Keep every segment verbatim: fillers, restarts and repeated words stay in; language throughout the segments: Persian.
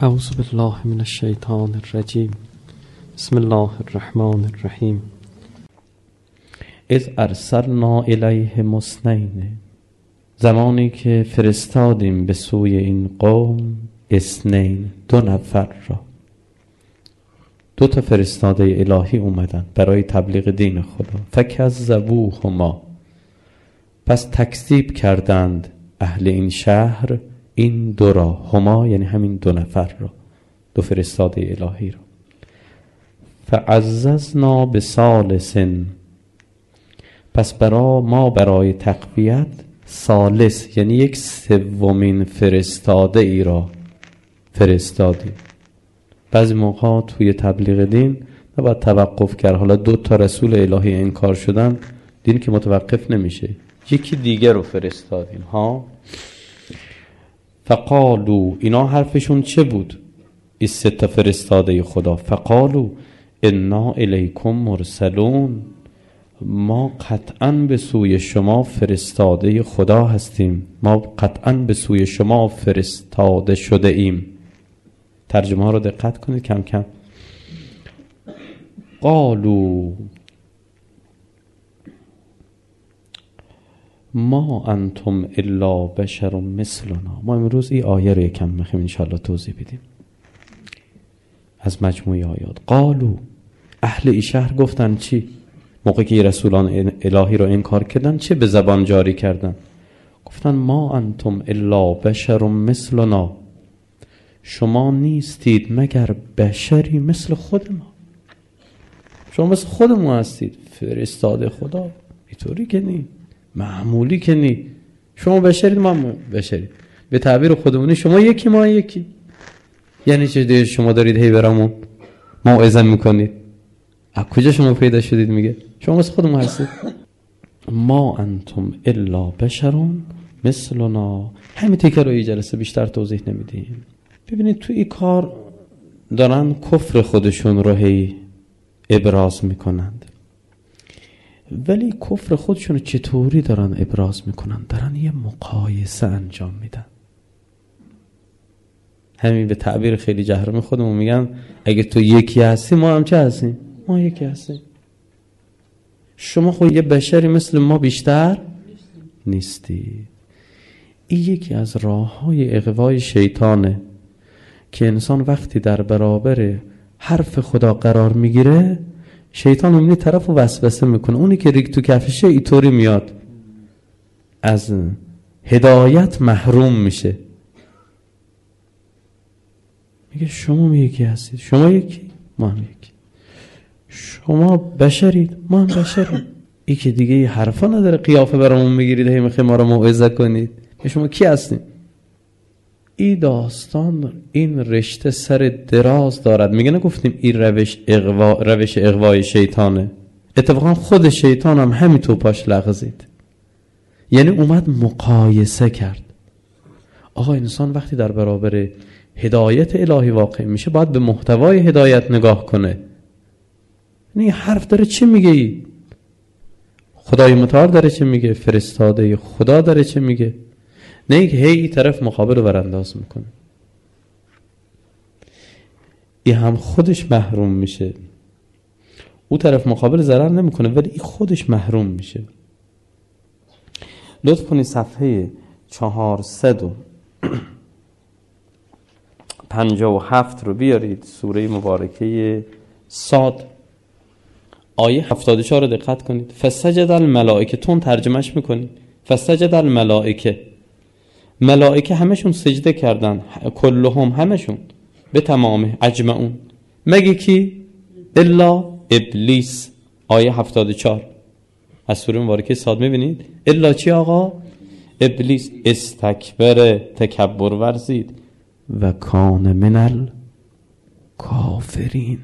اعوذ بالله من الشیطان الرجیم. بسم الله الرحمن الرحیم. اذ ارسلنا الیهم اثنین، زمانی که فرستادیم به سوی این قوم اثنین، دو نفر را. دو تا فرستاده الهی اومدن برای تبلیغ دین خدا. فکذبوهما، پس تکذیب کردند اهل این شهر این دو را. هما یعنی همین دو نفر را، دو فرستاده الهی را. فعززنا بثالث، پس برا ما برای تقویت ثالث یعنی یک سومین فرستاده ای را فرستادیم. بعضی موقع توی تبلیغ دین نباید توقف کرد. حالا دو تا رسول الهی انکار شدن، دین که متوقف نمیشه، یکی دیگه رو فرستادیم ها. فقالو، اینا حرفشون چه بود؟ این سه تا فرستاده خدا. فقالو انا الیکم مرسلون، ما قطعا به سوی شما فرستاده خدا هستیم، ما قطعا به سوی شما فرستاده شده ایم. ترجمه ها رو دقت کنید کم کم. قالو ما انتم الا بشر مثلنا. ما امروز این آیه رو یکم میخوایم انشاءالله توضیح بدیم از مجموعه آیات. قالو، اهل این شهر گفتن چی؟ موقعی که رسولان الهی رو انکار کردن چه به زبان جاری کردن؟ گفتن ما انتم الا بشر مثلنا، شما نیستید مگر بشری مثل خود ما. شما مثل خود ما هستید، فرستاده خدا. اینطوری که نی، معمولی که نی. شما بشرید ما بشرید. به تعبیر خودمونی شما یکی ما یکی. یعنی چه دیگه؟ شما دارید هی برامون موعظه میکنید. از کجا شما پیدا شدید؟ میگه شما مثل خود ما هستید. ما انتم الا بشرون مثلنا. همین تیکه رو این جلسه بیشتر توضیح نمیدیم. ببینید تو این کار دارن کفر خودشون رو هی ابراز میکنند، ولی کفر خودشون رو چطوری دارن ابراز میکنن؟ دارن یه مقایسه انجام میدن. همین به تعبیر خیلی جهرمی خودمون میگن اگه تو یکی هستی ما هم چه هستیم؟ ما یکی هستیم. شما خود یه بشری مثل ما بیشتر نیستی. این یکی از راه های اغوای شیطانه که انسان وقتی در برابر حرف خدا قرار میگیره، شیطان اونی طرف رو وسوسه میکنه. اونی که ریگ تو کفشه اینطوری میاد، از هدایت محروم میشه. میگه شما یکی هستید، شما یکی، ما هم یکی. شما بشرید، ما هم بشرید. ای که دیگه ای حرفا نداره قیافه برامون میگیرید هی میخوای ما رو موعظه کنید. شما کی هستید؟ این داستان این رشته سر دراز دارد. میگه نگفتیم این روش اغوا روش اغوای شیطانه. اتفاقا خود شیطان هم همین پاش لغزید. یعنی اومد مقایسه کرد. آقا انسان وقتی در برابر هدایت الهی واقع میشه باید به محتوای هدایت نگاه کنه. یعنی حرف داره چه میگه؟ ای خدای متعال داره چه میگه؟ فرستاده خدا داره چه میگه؟ نه اینکه هی طرف مقابل رو برانداز میکنه. این هم خودش محروم میشه. او طرف مقابل ضرر نمیکنه ولی این خودش محروم میشه. لطف کنید صفحه چهارصد و پنجاه و هفت رو بیارید، سوره مبارکه صاد آیه هفتاد و چهار رو دقت کنید. فسجد الملائکه، تون ترجمهش میکنید فسجد الملائکه، ملائکه همشون سجده کردن، کلهم همشون، به تمامه، اجمعون، مگه کی؟ الا ابلیس. آیه هفتاد و چهار از سوره مبارکه صاد میبینید. الا چی آقا؟ ابلیس. استکبر، تکبر ورزید، و کان من الکافرین،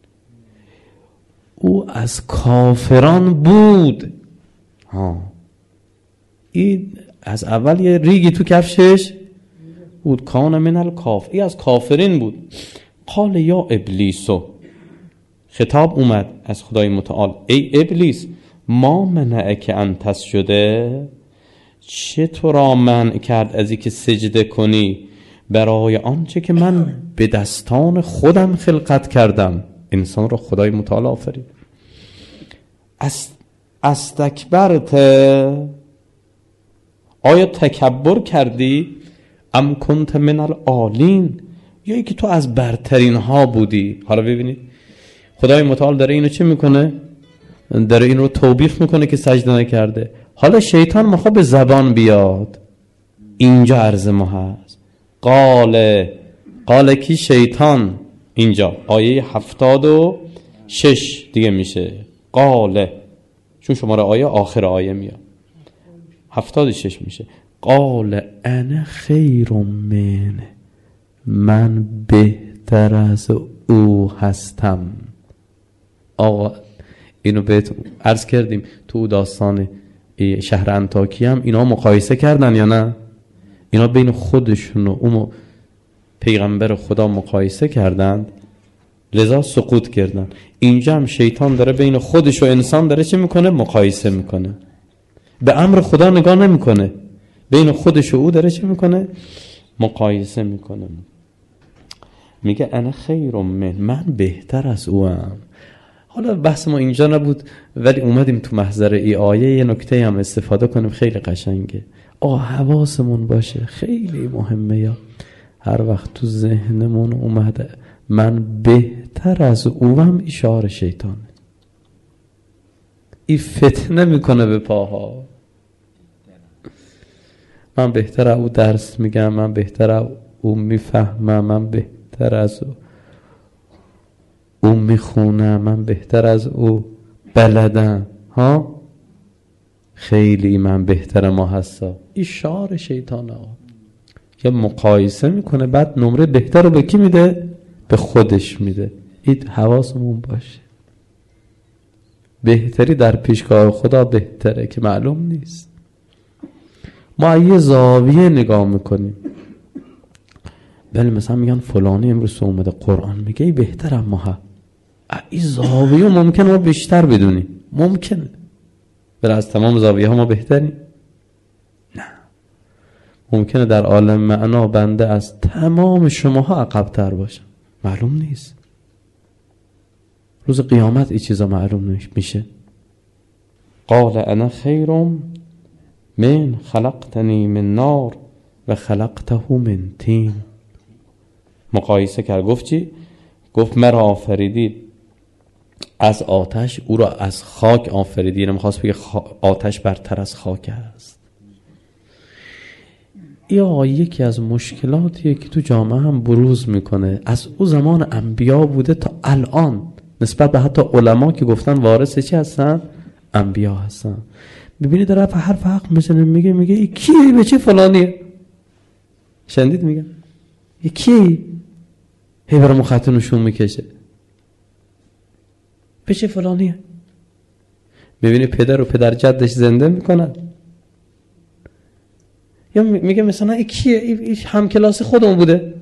او از کافران بود. ها این از اول یه ریگی تو کفشش بود. کان من الکاف، این از کافرین بود. قال یا ابلیسو، خطاب اومد از خدای متعال، ای ابلیس، ما منعک ان تسجده، چه تو را منع کرد از اینکه سجده کنی برای آنچه که من به دستان خودم خلقت کردم. انسان را خدای متعال آفرید. است استکبرت، آیا تکبر کردی؟ ام کنت من العالین، یا ای که تو از برترین ها بودی. حالا ببینید خدای متعال داره اینو چه میکنه؟ داره این رو توبیخ میکنه که سجده نکرده. حالا شیطان میخواد به زبان بیاد. اینجا عرض ما هست. قال قال کی؟ شیطان. اینجا آیه هفتاد و شش دیگه میشه قال، چون شماره آیه آخر آیه میاد، هفتاد و شش میشه. قال انا خیر من، من بهتر از او هستم. آقا اینو بهت عرض کردیم تو داستان شهر انطاکیه هم اینا مقایسه کردن یا نه؟ اینا بین خودشون و اون پیغمبر خدا مقایسه کردن، لذا سقوط کردن. اینجا هم شیطان داره بین خودش و انسان داره چه میکنه؟ مقایسه میکنه. به امر خدا نگاه نمیکنه، بین خودش و او داره چه میکنه؟ مقایسه میکنه. میگه انا خیر من، من بهتر از اوام. حالا بحث ما اینجا نبود ولی اومدیم تو محضر ای آیه یه نکته هم استفاده کنیم، خیلی قشنگه. آه حواسمون باشه، خیلی مهمه. یا هر وقت تو ذهنمون اومده من بهتر از اوام، اشاره شیطانه. این فتنه میکنه به پاها. من بهتر از او درس میگم، من بهتر از او میفهمم، من بهتر از او او میخونم، من بهتر از او بلدم. ها خیلی من بهتر ما هستا. اشاره شیطانه که مقایسه میکنه، بعد نمره بهتر رو به کی میده؟ به خودش میده. این حواسمون باشه. بهتری در پیشگاه خدا بهتره که معلوم نیست. ما یه زاویه نگاه میکنیم، بله مثلا میگن فلانی امروز اومده قرآن میگه ای بهتر اما ها، این زاویه ممکنه ما بیشتر بدونیم، ممکنه بله از تمام زاویه ها ما بهتریم؟ نه، ممکنه در عالم معنا بنده از تمام شماها عقب‌تر باشم، معلوم نیست. روز قیامت این چیزا معلوم میشه. قال انا خیر من خلقتنی من نار و خلقته من طین. مقایسه کرد، گفت چی؟ گفت مرا آفریدید از آتش، او را از خاک آفریدید. نمیخواست بگه آتش برتر از خاک است. یا یکی از مشکلاتیه که تو جامعه هم بروز میکنه، از او زمان انبیا بوده تا الان، نسبت به حتی علما که گفتن وارث چی هستن؟ انبیا هستن. ببینید داره حرف حق میزنه، میگه میگه ای کی به چه فلانیه؟ شنیدید میگه یکی هی برای خط نشون میکشه به چه فلانیه. ببینید پدر و پدر جدش زنده میکنن، یا میگه مثلا ای کیه؟ ای هم کلاس خودمون بوده،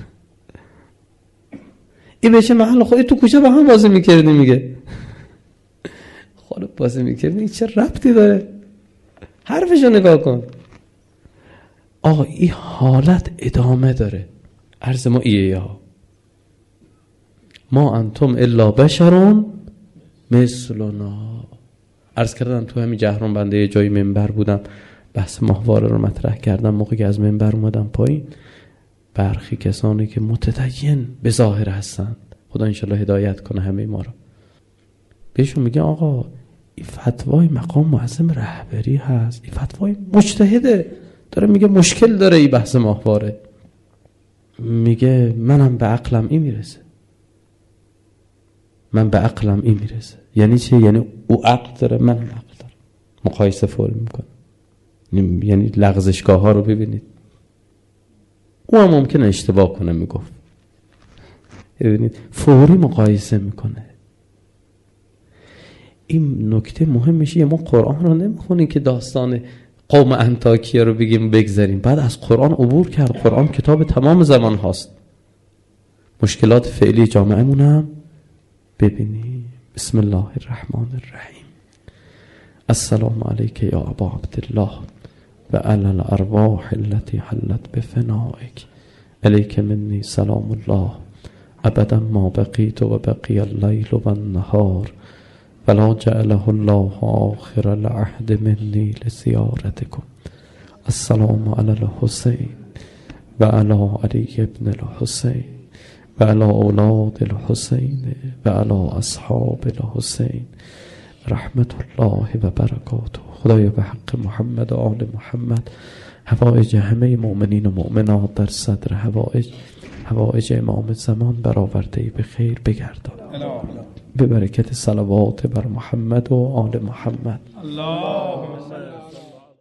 ای به چه محل خودی تو کوچه با هم بازی میکردی. میگه خود بازی میکردی چه ربطی داره؟ حرفشو نگاه کن. آقا این حالت ادامه داره. عرض ما ایه یا ما انتم الا بشرون مثلنا. عرض کردم تو همین جهرم بنده یه جای منبر بودم، بحث ماهواره رو مطرح کردم. موقعی که از منبر اومدم پایین، برخی کسانی که متدین به ظاهر هستند، خدا انشالله هدایت کنه همه ما رو، بهشون میگه آقا این فتوای مقام معظم رهبری هست، این فتوای مجتهده، داره میگه مشکل داره این بحث ماهواره. میگه منم به عقلم این میرسه، من به عقلم این میرسه. یعنی چه؟ یعنی او عقل داره، منم عقل دارم. مقایسه فوری میکنه. یعنی لغزشگاه ها رو ببینید. او هم ممکنه اشتباه کنه، میگفت ببینید فوری مقایسه میکنه. این نکته مهمشه. ما قرآن رو نمیخونیم که داستان قوم انطاکیه رو بگیم بگذاریم، بعد از قرآن عبور کرد. قرآن کتاب تمام زمان هاست. مشکلات فعلی جامعه مونم ببینیم. بسم الله الرحمن الرحیم. السلام علیک یا ابا عبدالله و علی الارواح التي حلت بفنائک علیک منی سلام الله ابدا ما بقیت و بقی اللیل و النهار ولا جعله الله آخر العهد منی لزیارتکم. السلام علی الحسین و علی علی ابن الحسین و علی اولاد الحسین و علی اصحاب الحسین رحمت الله و برکاته. خدایا به حق محمد و آل محمد حوائج همه مؤمنین و مؤمنات در صدر حوائج حوائج امام زمان برآورده به خیر بگردان به برکت صلوات بر محمد و آل محمد. اللهم